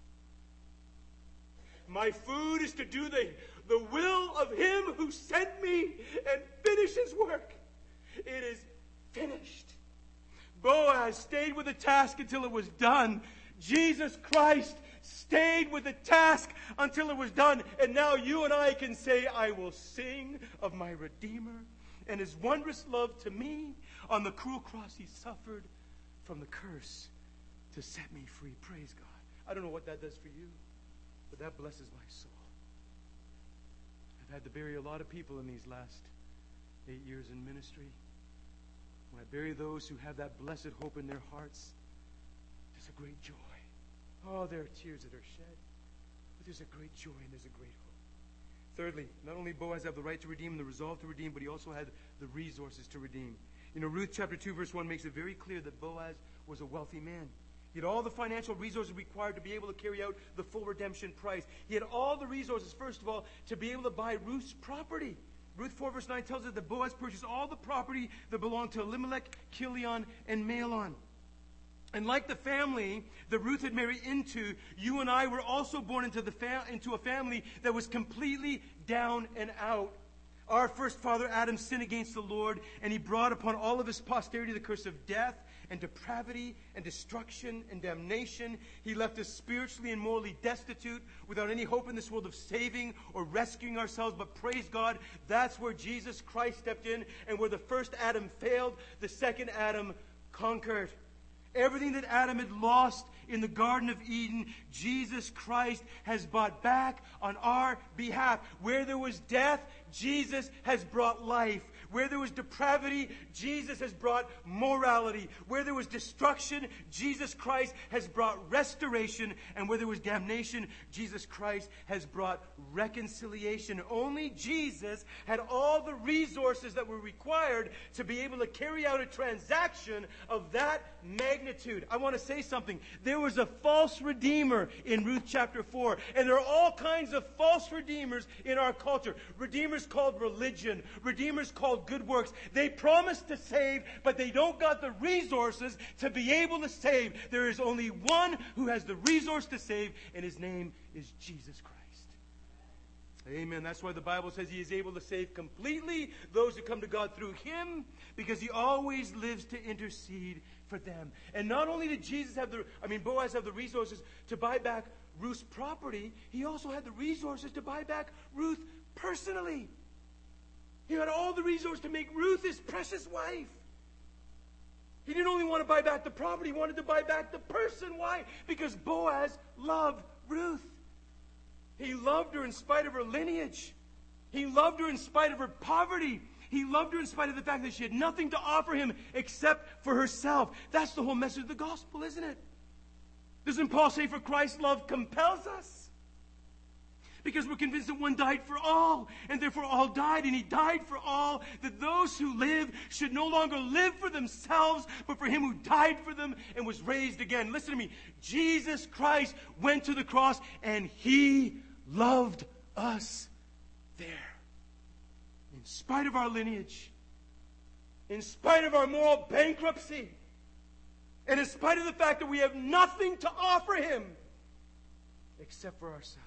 My food is to do the will of him who sent me and finish his work. It is finished. Boaz stayed with the task until it was done. Jesus Christ stayed with the task until it was done. And now you and I can say, I will sing of my Redeemer and his wondrous love to me. On the cruel cross he suffered from the curse to set me free. Praise God. I don't know what that does for you, but that blesses my soul. I've had to bury a lot of people in these last 8 years in ministry. When I bury those who have that blessed hope in their hearts, there's a great joy. Oh, there are tears that are shed, but there's a great joy and there's a great hope. Thirdly, not only Boaz had the right to redeem and the resolve to redeem, but he also had the resources to redeem. You know, Ruth chapter 2 verse 1 makes it very clear that Boaz was a wealthy man. He had all the financial resources required to be able to carry out the full redemption price. He had all the resources, first of all, to be able to buy Ruth's property. Ruth 4 verse 9 tells us that Boaz purchased all the property that belonged to Elimelech, Chilion, and Mahlon. And like the family that Ruth had married into, you and I were also born into a family that was completely down and out. Our first father Adam sinned against the Lord, and he brought upon all of his posterity the curse of death and depravity and destruction and damnation. He left us spiritually and morally destitute, without any hope in this world of saving or rescuing ourselves. But praise God, that's where Jesus Christ stepped in, and where the first Adam failed, the second Adam conquered. Everything that Adam had lost in the Garden of Eden, Jesus Christ has bought back on our behalf. Where there was death, Jesus has brought life. Where there was depravity, Jesus has brought morality. Where there was destruction, Jesus Christ has brought restoration. And where there was damnation, Jesus Christ has brought reconciliation. Only Jesus had all the resources that were required to be able to carry out a transaction of that magnitude. I want to say something. There was a false redeemer in Ruth chapter 4. And there are all kinds of false redeemers in our culture. Redeemers called religion. Redeemers called good works. They promise to save, but they don't got the resources to be able to save. There is only one who has the resource to save, and his name is Jesus Christ. Amen. That's why the Bible says he is able to save completely those who come to God through him, because he always lives to intercede for them. And not only did Boaz have the resources to buy back Ruth's property, he also had the resources to buy back Ruth personally. He had all the resources to make Ruth his precious wife. He didn't only want to buy back the property, he wanted to buy back the person. Why? Because Boaz loved Ruth. He loved her in spite of her lineage. He loved her in spite of her poverty. He loved her in spite of the fact that she had nothing to offer him except for herself. That's the whole message of the gospel, isn't it? Doesn't Paul say, for Christ's love compels us? Because we're convinced that one died for all, and therefore all died, and he died for all, that those who live should no longer live for themselves, but for him who died for them and was raised again. Listen to me. Jesus Christ went to the cross, and he loved us there. In spite of our lineage, in spite of our moral bankruptcy, and in spite of the fact that we have nothing to offer him except for ourselves,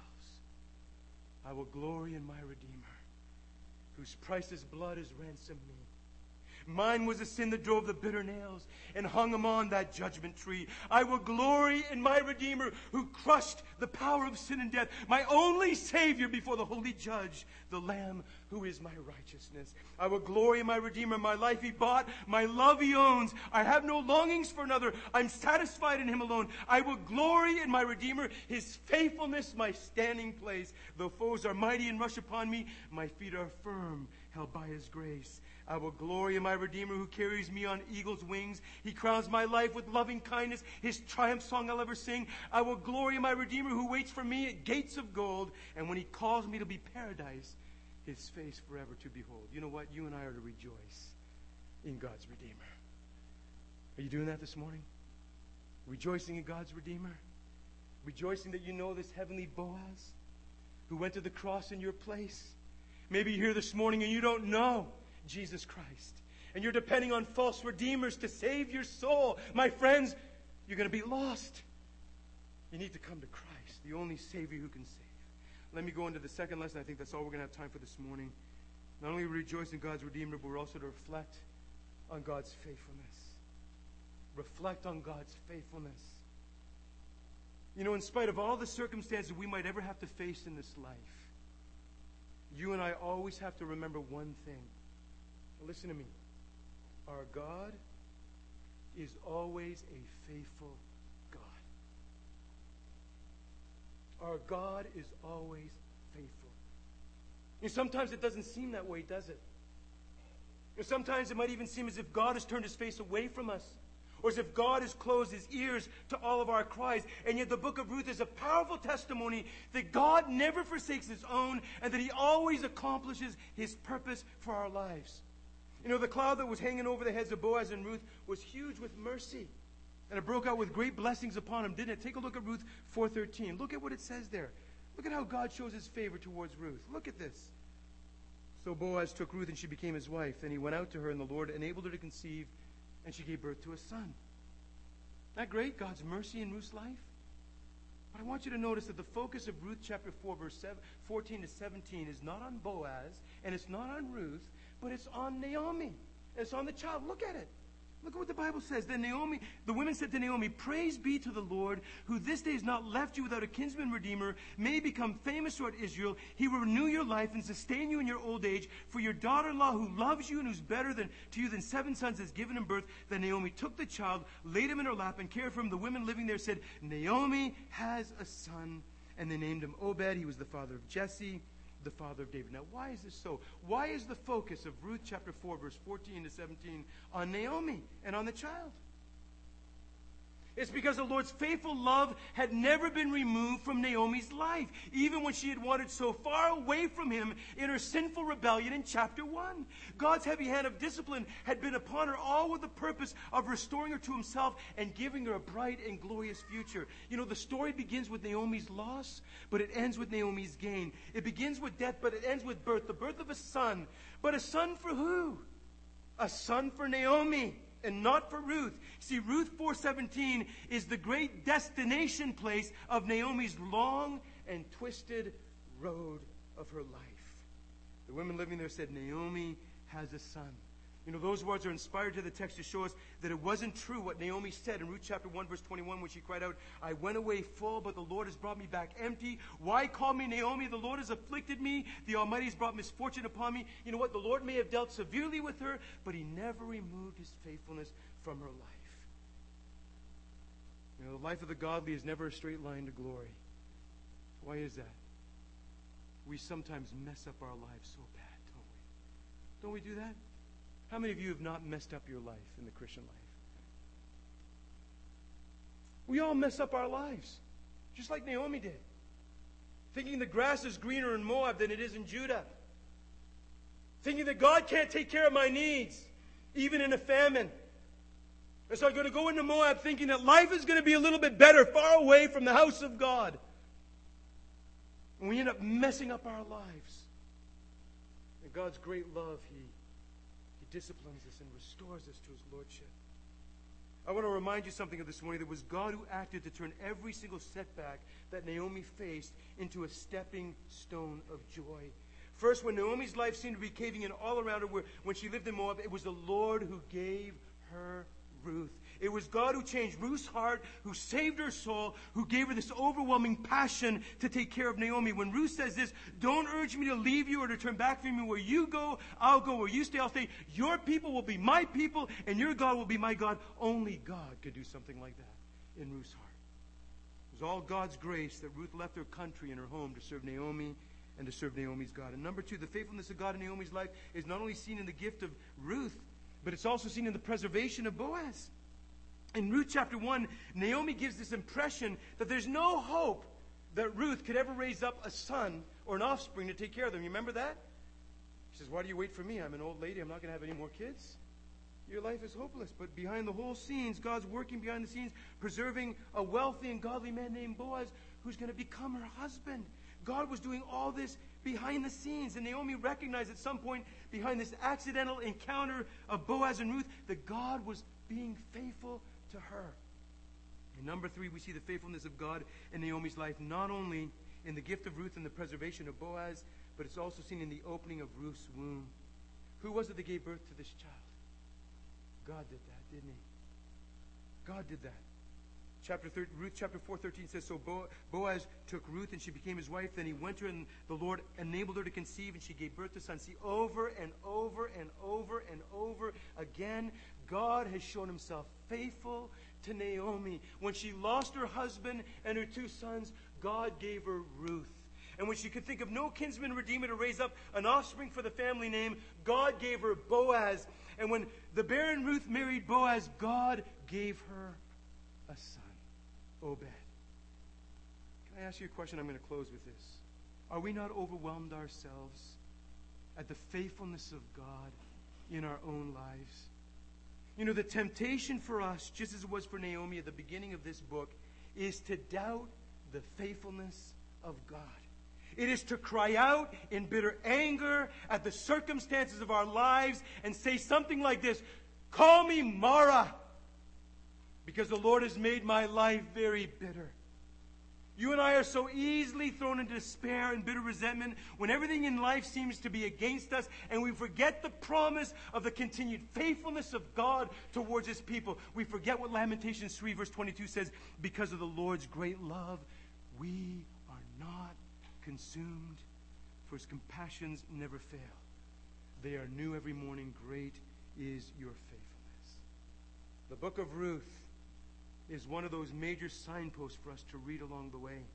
I will glory in my Redeemer, whose priceless blood has ransomed me. Mine was the sin that drove the bitter nails and hung him on that judgment tree. I will glory in my Redeemer, who crushed the power of sin and death, my only Savior before the holy judge, the Lamb who is my righteousness. I will glory in my Redeemer. My life he bought, my love he owns. I have no longings for another. I'm satisfied in him alone. I will glory in my Redeemer, his faithfulness my standing place. Though foes are mighty and rush upon me, my feet are firm, held by his grace. I will glory in my Redeemer, who carries me on eagle's wings. He crowns my life with loving kindness. His triumph song I'll ever sing. I will glory in my Redeemer, who waits for me at gates of gold. And when he calls me to be paradise, his face forever to behold. You know what? You and I are to rejoice in God's Redeemer. Are you doing that this morning? Rejoicing in God's Redeemer? Rejoicing that you know this heavenly Boaz who went to the cross in your place? Maybe you're here this morning and you don't know Jesus Christ, and you're depending on false redeemers to save your soul. My friends, you're going to be lost. You need to come to Christ, the only Savior who can save. Let me go into the second lesson. I think that's all we're going to have time for this morning. Not only rejoice in God's Redeemer, but we're also to reflect on God's faithfulness. Reflect on God's faithfulness. You know, in spite of all the circumstances we might ever have to face in this life, you and I always have to remember one thing. Listen to me. Our God is always a faithful God. Our God is always faithful. And sometimes it doesn't seem that way, does it? And sometimes it might even seem as if God has turned his face away from us, or as if God has closed his ears to all of our cries. And yet the book of Ruth is a powerful testimony that God never forsakes his own, and that he always accomplishes his purpose for our lives. You know, the cloud that was hanging over the heads of Boaz and Ruth was huge with mercy. And it broke out with great blessings upon him, didn't it? Take a look at Ruth 4:13. Look at what it says there. Look at how God shows his favor towards Ruth. Look at this. So Boaz took Ruth and she became his wife. Then he went out to her and the Lord enabled her to conceive, and she gave birth to a son. Isn't that great? God's mercy in Ruth's life? But I want you to notice that the focus of Ruth chapter 4, verse 14 to 17 is not on Boaz, and it's not on Ruth, but it's on Naomi. It's on the child. Look at it. Look at what the Bible says. Then Naomi, the women said to Naomi, "Praise be to the Lord, who this day has not left you without a kinsman redeemer, may become famous throughout Israel. He will renew your life and sustain you in your old age. For your daughter-in-law, who loves you and who's better to you than 7 sons, has given him birth." Then Naomi took the child, laid him in her lap, and cared for him. The women living there said, "Naomi has a son." And they named him Obed. He was the father of Jesse, the father of David. Now, why is this so? Why is the focus of Ruth chapter 4, verse 14 to 17 on Naomi and on the child? It's because the Lord's faithful love had never been removed from Naomi's life, even when she had wandered so far away from him in her sinful rebellion in chapter 1. God's heavy hand of discipline had been upon her, all with the purpose of restoring her to himself and giving her a bright and glorious future. You know, the story begins with Naomi's loss, but it ends with Naomi's gain. It begins with death, but it ends with birth, the birth of a son. But a son for who? A son for Naomi, and not for Ruth. See, Ruth 4:17 is the great destination place of Naomi's long and twisted road of her life. The women living there said, Naomi has a son. You know, those words are inspired to the text to show us that it wasn't true what Naomi said in Ruth chapter 1, verse 21, when she cried out, I went away full, but the Lord has brought me back empty. Why call me Naomi? The Lord has afflicted me. The Almighty has brought misfortune upon me. You know what? The Lord may have dealt severely with her, but he never removed his faithfulness from her life. You know, the life of the godly is never a straight line to glory. Why is that? We sometimes mess up our lives so bad, don't we? Don't we do that? How many of you have not messed up your life in the Christian life? We all mess up our lives, just like Naomi did. Thinking the grass is greener in Moab than it is in Judah. Thinking that God can't take care of my needs, even in a famine. And so I'm going to go into Moab thinking that life is going to be a little bit better, far away from the house of God. And we end up messing up our lives. In God's great love, He disciplines us and restores us to His Lordship. I want to remind you something of this morning. That it was God who acted to turn every single setback that Naomi faced into a stepping stone of joy. First, when Naomi's life seemed to be caving in all around her, when she lived in Moab, it was the Lord who gave her Ruth. It was God who changed Ruth's heart, who saved her soul, who gave her this overwhelming passion to take care of Naomi. When Ruth says this, don't urge me to leave you or to turn back from me. Where you go, I'll go. Where you stay, I'll stay. Your people will be my people, and your God will be my God. Only God could do something like that in Ruth's heart. It was all God's grace that Ruth left her country and her home to serve Naomi and to serve Naomi's God. And number two, the faithfulness of God in Naomi's life is not only seen in the gift of Ruth, but it's also seen in the preservation of Boaz. In Ruth chapter 1, Naomi gives this impression that there's no hope that Ruth could ever raise up a son or an offspring to take care of them. You remember that? She says, why do you wait for me? I'm an old lady. I'm not going to have any more kids. Your life is hopeless. But behind the whole scenes, God's working behind the scenes, preserving a wealthy and godly man named Boaz who's going to become her husband. God was doing all this behind the scenes. And Naomi recognized at some point behind this accidental encounter of Boaz and Ruth that God was being faithful to her. And number three, we see the faithfulness of God in Naomi's life, not only in the gift of Ruth and the preservation of Boaz, but it's also seen in the opening of Ruth's womb. Who was it that gave birth to this child? God did that, didn't He? God did that. Ruth chapter 4:13 says, so Boaz took Ruth and she became his wife. Then he went to her and the Lord enabled her to conceive and she gave birth to a son. See, over and over and over and over again, God has shown Himself faithful to Naomi. When she lost her husband and her two sons, God gave her Ruth. And when she could think of no kinsman redeemer to raise up an offspring for the family name, God gave her Boaz. And when the barren Ruth married Boaz, God gave her a son, Obed. Can I ask you a question? I'm going to close with this. Are we not overwhelmed ourselves at the faithfulness of God in our own lives? You know, the temptation for us, just as it was for Naomi at the beginning of this book, is to doubt the faithfulness of God. It is to cry out in bitter anger at the circumstances of our lives and say something like this, call me Mara, because the Lord has made my life very bitter. You and I are so easily thrown into despair and bitter resentment when everything in life seems to be against us, and we forget the promise of the continued faithfulness of God towards His people. We forget what Lamentations 3 verse 22 says, because of the Lord's great love, we are not consumed, for His compassions never fail. They are new every morning. Great is your faithfulness. The book of Ruth is one of those major signposts for us to read along the way.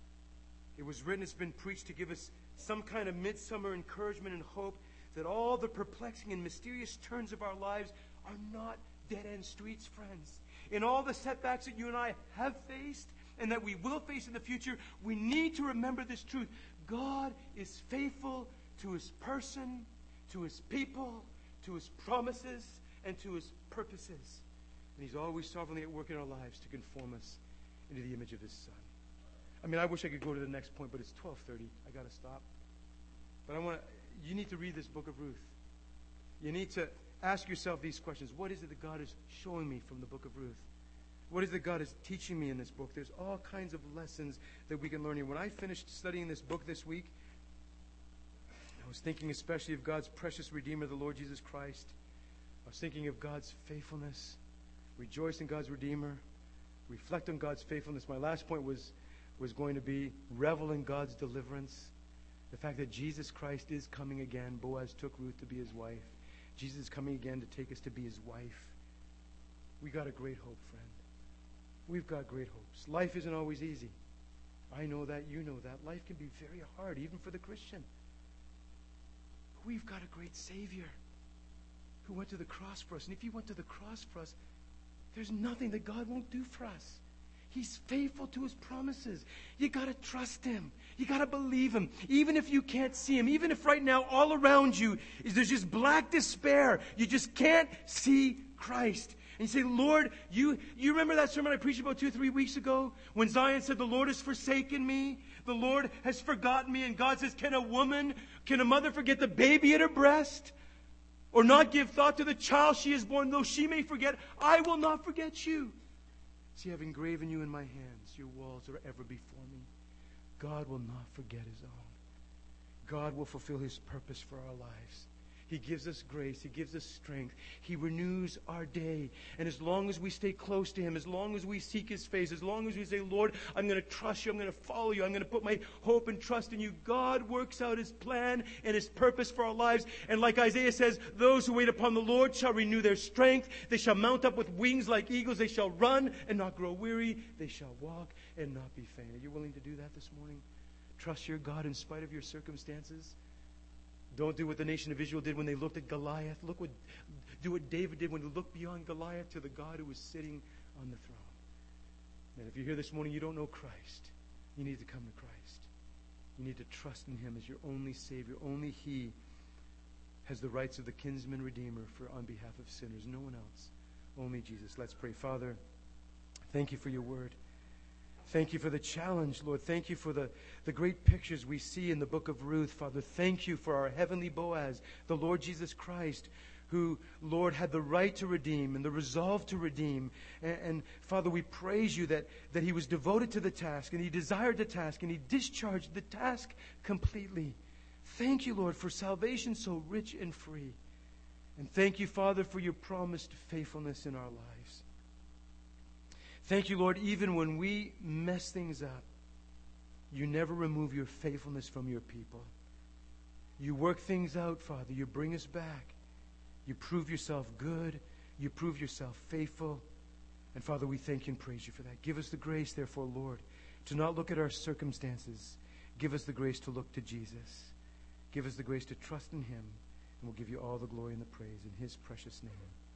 It was written, it's been preached to give us some kind of midsummer encouragement and hope that all the perplexing and mysterious turns of our lives are not dead-end streets, friends. In all the setbacks that you and I have faced and that we will face in the future, we need to remember this truth. God is faithful to His person, to His people, to His promises, and to His purposes. And He's always sovereignly at work in our lives to conform us into the image of His Son. I mean, I wish I could go to the next point, but it's 12:30. I got to stop. But you need to read this book of Ruth. You need to ask yourself these questions. What is it that God is showing me from the book of Ruth? What is it that God is teaching me in this book? There's all kinds of lessons that we can learn here. When I finished studying this book this week, I was thinking especially of God's precious Redeemer, the Lord Jesus Christ. I was thinking of God's faithfulness. Rejoice in God's Redeemer. Reflect on God's faithfulness. My last point was going to be revel in God's deliverance. The fact that Jesus Christ is coming again. Boaz took Ruth to be his wife. Jesus is coming again to take us to be his wife. We got a great hope, friend. We've got great hopes. Life isn't always easy. I know that. You know that. Life can be very hard, even for the Christian. But we've got a great Savior who went to the cross for us. And if he went to the cross for us, there's nothing that God won't do for us. He's faithful to his promises. You got to trust him. You got to believe him. Even if you can't see him, even if right now all around you there's just black despair, you just can't see Christ. And you say, Lord, you remember that sermon I preached about 2-3 weeks ago? When Zion said, the Lord has forsaken me. The Lord has forgotten me. And God says, can a mother forget the baby at her breast? Or not give thought to the child she has born, though she may forget? I will not forget you. See, I've engraven you in my hands. Your walls are ever before me. God will not forget his own. God will fulfill his purpose for our lives. He gives us grace. He gives us strength. He renews our day. And as long as we stay close to him, as long as we seek his face, as long as we say, Lord, I'm going to trust you, I'm going to follow you, I'm going to put my hope and trust in you, God works out his plan and his purpose for our lives. And like Isaiah says, those who wait upon the Lord shall renew their strength. They shall mount up with wings like eagles. They shall run and not grow weary. They shall walk and not be faint. Are you willing to do that this morning? Trust your God in spite of your circumstances. Don't do what the nation of Israel did when they looked at Goliath. Do what David did when he looked beyond Goliath to the God who was sitting on the throne. And if you're here this morning, you don't know Christ, you need to come to Christ. You need to trust in him as your only Savior. Only he has the rights of the kinsman redeemer on behalf of sinners. No one else. Only Jesus. Let's pray. Father, thank you for your word. Thank you for the challenge, Lord. Thank you for the great pictures we see in the book of Ruth, Father. Thank you for our heavenly Boaz, the Lord Jesus Christ, who, Lord, had the right to redeem and the resolve to redeem. And Father, we praise you that he was devoted to the task and he desired the task and he discharged the task completely. Thank you, Lord, for salvation so rich and free. And thank you, Father, for your promised faithfulness in our lives. Thank you, Lord, even when we mess things up, you never remove your faithfulness from your people. You work things out, Father. You bring us back. You prove yourself good. You prove yourself faithful. And Father, we thank you and praise you for that. Give us the grace, therefore, Lord, to not look at our circumstances. Give us the grace to look to Jesus. Give us the grace to trust in him. And we'll give you all the glory and the praise in his precious name.